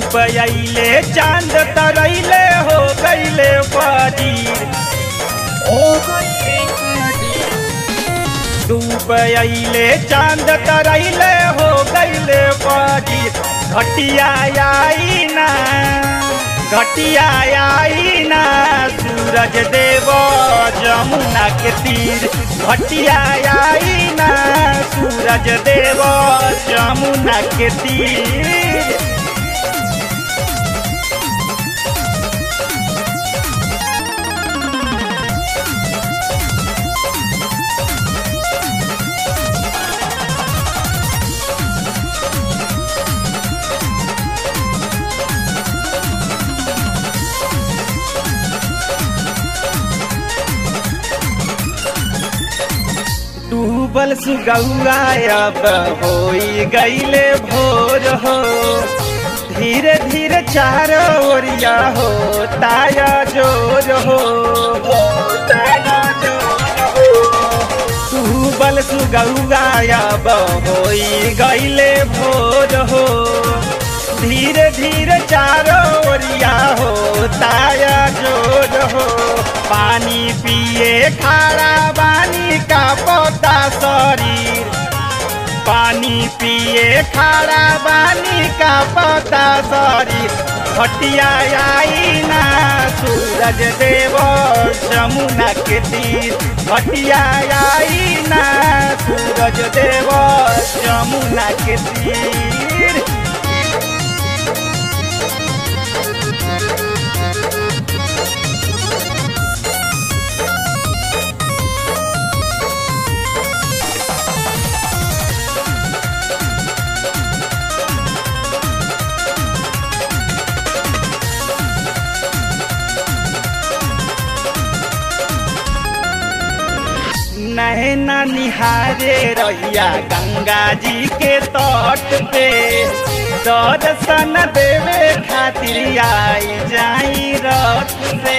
डूब अइले चांद तरैले हो गइले फजीर डूब अइले चांद तरैले हो गइले फजीर घटिया आई ना सूरज देव जमुना के तीर घटिया आई ना सूरज देव जमुना के तीर। डूबल सुगौआ अब होई गईले भोर हो धीरे धीरे चारों ओरिया हो ताया जोर हो डूबल सुगौआ अब होई गईले भोर हो धीरे धीरे चारों ओरिया हो ताया जोर हो पानी पिए खारा बानी का पौधा शरीर पानी पिए खारा बानी का पौधा शरीर घटिया आई ना सूरज देव जमुना के तीर घटिया आई ना सूरज देव जमुना के तीर। नैना निहारे रहिया गंगा जी के तट पे दर्शन देवे खातिर आई जाई रथ से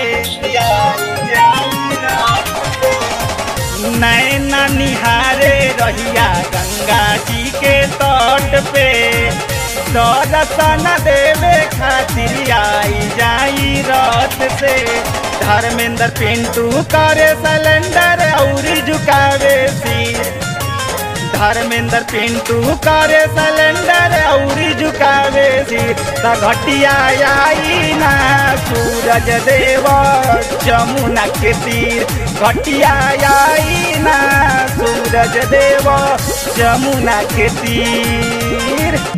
नैना निहारे रहिया गंगा जी के तट पे दर्शन देवे खातिर आई जाई रथ से धर्मेंद्र पिंटू करे सिलेंडर और झुकावे सिर धर्मेंद्र पिंटू करे सिलेंडर और झुकावे सिर घटिया आई ना सूरज देव जमुना के तीर घटिया आई ना सूरज देव जमुना के तीर।